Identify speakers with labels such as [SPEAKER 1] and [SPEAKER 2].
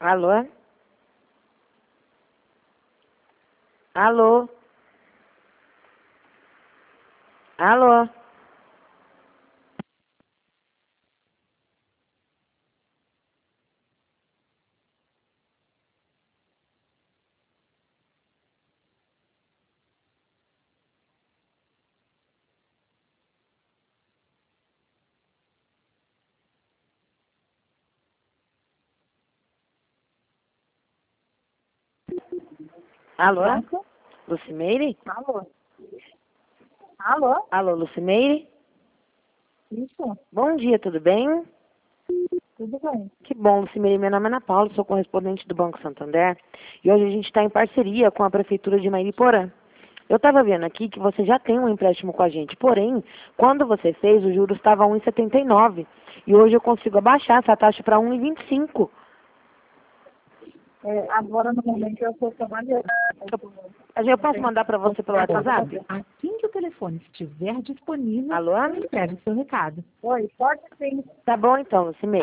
[SPEAKER 1] Alô? Alô? Alô? Alô?
[SPEAKER 2] Branco?
[SPEAKER 1] Lucimeire?
[SPEAKER 2] Alô? Alô?
[SPEAKER 1] Alô, Lucimeire?
[SPEAKER 2] Isso?
[SPEAKER 1] Bom dia, tudo bem?
[SPEAKER 2] Tudo bem.
[SPEAKER 1] Que bom, Lucimeire. Meu nome é Ana Paula, sou correspondente do Banco Santander e hoje a gente está em parceria com a Prefeitura de Mariporã. Eu estava vendo aqui que você já tem um empréstimo com a gente, porém, quando você fez, o juros estava 1,79 e hoje eu consigo abaixar essa taxa para 1,25.
[SPEAKER 2] Agora, no momento, eu estou trabalhando.
[SPEAKER 1] Eu posso mandar para você pelo WhatsApp?
[SPEAKER 3] Assim que o telefone estiver disponível,
[SPEAKER 1] Alô?
[SPEAKER 3] espere o seu recado.
[SPEAKER 2] Oi, pode sim.
[SPEAKER 1] Tá bom então, Lucimeire.